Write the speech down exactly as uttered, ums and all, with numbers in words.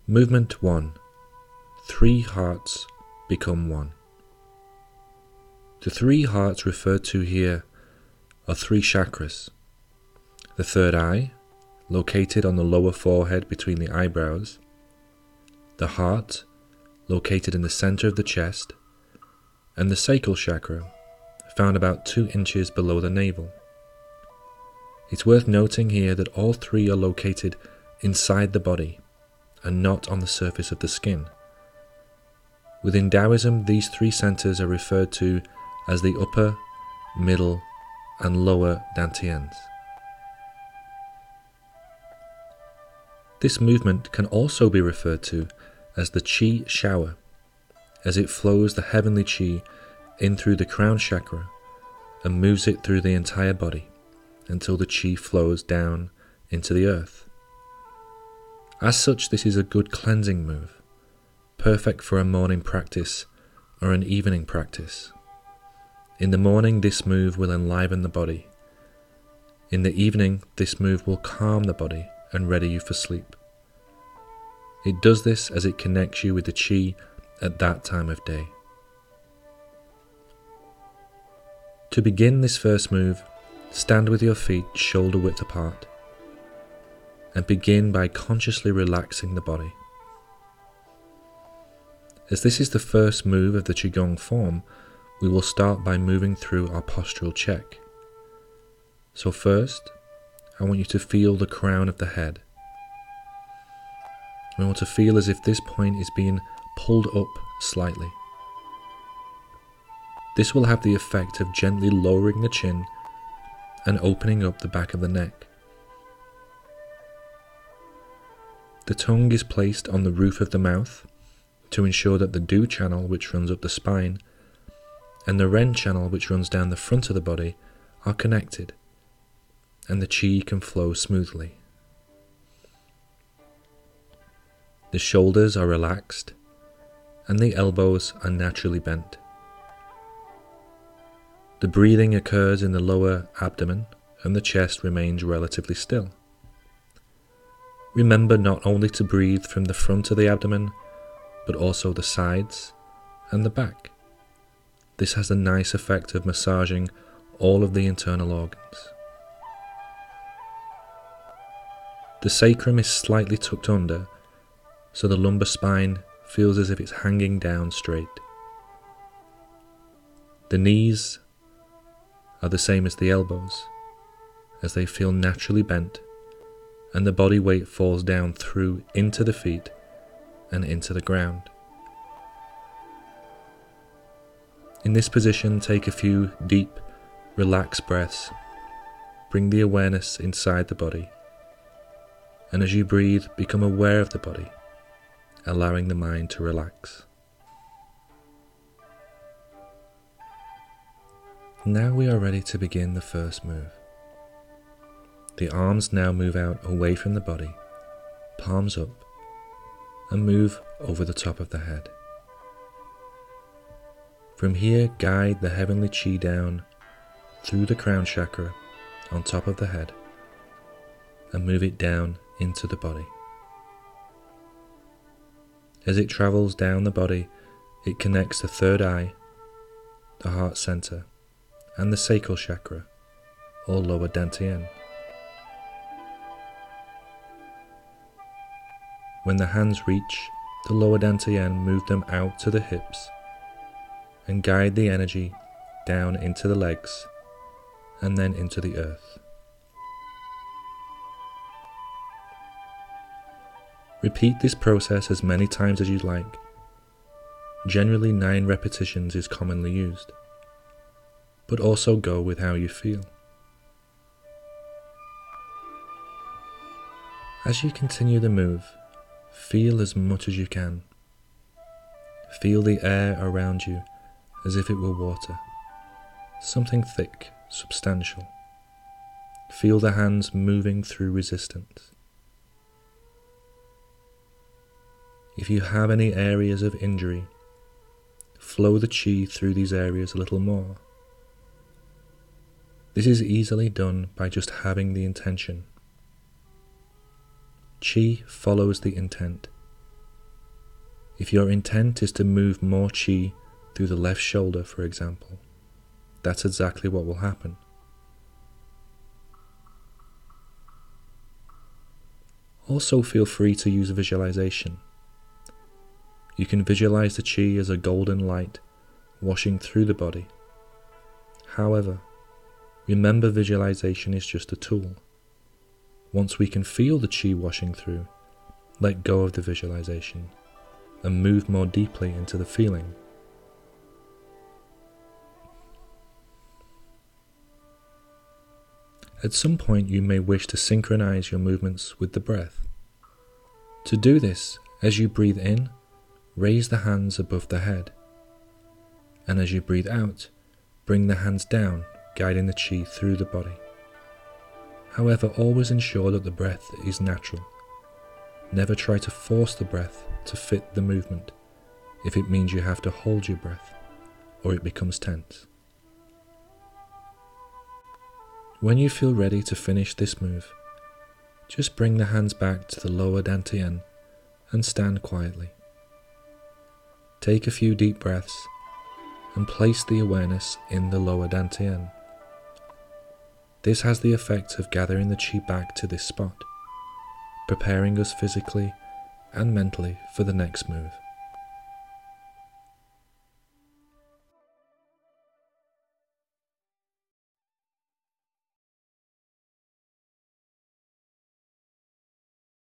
Movement one. Three hearts become one. The three hearts referred to here are three chakras. The third eye, located on the lower forehead between the eyebrows. The heart, located in the center of the chest. And the sacral chakra, found about two inches below the navel. It's worth noting here that all three are located inside the body and not on the surface of the skin. Within Taoism, these three centers are referred to as the upper, middle, and lower dantians. This movement can also be referred to as the Qi shower, as it flows the heavenly Qi in through the crown chakra and moves it through the entire body until the Qi flows down into the earth. As such, this is a good cleansing move, perfect for a morning practice or an evening practice. In the morning, this move will enliven the body. In the evening, this move will calm the body and ready you for sleep. It does this as it connects you with the Qi at that time of day. To begin this first move, stand with your feet shoulder width apart and begin by consciously relaxing the body. As this is the first move of the Qigong form, we will start by moving through our postural check. So first, I want you to feel the crown of the head. I want to feel as if this point is being pulled up slightly. This will have the effect of gently lowering the chin and opening up the back of the neck. The tongue is placed on the roof of the mouth to ensure that the Du channel, which runs up the spine, and the Ren channel, which runs down the front of the body, are connected, and the Qi can flow smoothly. The shoulders are relaxed, and the elbows are naturally bent. The breathing occurs in the lower abdomen, and the chest remains relatively still. Remember not only to breathe from the front of the abdomen, but also the sides and the back. This has a nice effect of massaging all of the internal organs. The sacrum is slightly tucked under, so the lumbar spine feels as if it's hanging down straight. The knees are the same as the elbows, as they feel naturally bent, and the body weight falls down through into the feet and into the ground. In this position, take a few deep, relaxed breaths. Bring the awareness inside the body, and as you breathe, become aware of the body, allowing the mind to relax. Now we are ready to begin the first move. The arms now move out away from the body, palms up, and move over the top of the head. From here, guide the heavenly Qi down through the crown chakra on top of the head and move it down into the body. As it travels down the body, it connects the third eye, the heart center, and the sacral chakra, or lower dantian. When the hands reach the lower dantian, move them out to the hips and guide the energy down into the legs and then into the earth. Repeat this process as many times as you'd like. Generally, nine repetitions is commonly used, but also go with how you feel. As you continue the move, feel as much as you can. Feel the air around you as if it were water, something thick, substantial. Feel the hands moving through resistance. If you have any areas of injury, flow the Qi through these areas a little more. This is easily done by just having the intention. Qi follows the intent, If your intent is to move more qi through the left shoulder, for example, that's exactly what will happen. Also feel free to use visualization. You can visualize the qi as a golden light washing through the body. However, remember visualization is just a tool. Once we can feel the qi washing through, let go of the visualization and move more deeply into the feeling. At some point you may wish to synchronize your movements with the breath. To do this, as you breathe in, raise the hands above the head, and as you breathe out, bring the hands down, guiding the qi through the body. However, always ensure that the breath is natural. Never try to force the breath to fit the movement if it means you have to hold your breath or it becomes tense. When you feel ready to finish this move, just bring the hands back to the lower dantian and stand quietly. Take a few deep breaths and place the awareness in the lower dantian. This has the effect of gathering the qi back to this spot, preparing us physically and mentally for the next move.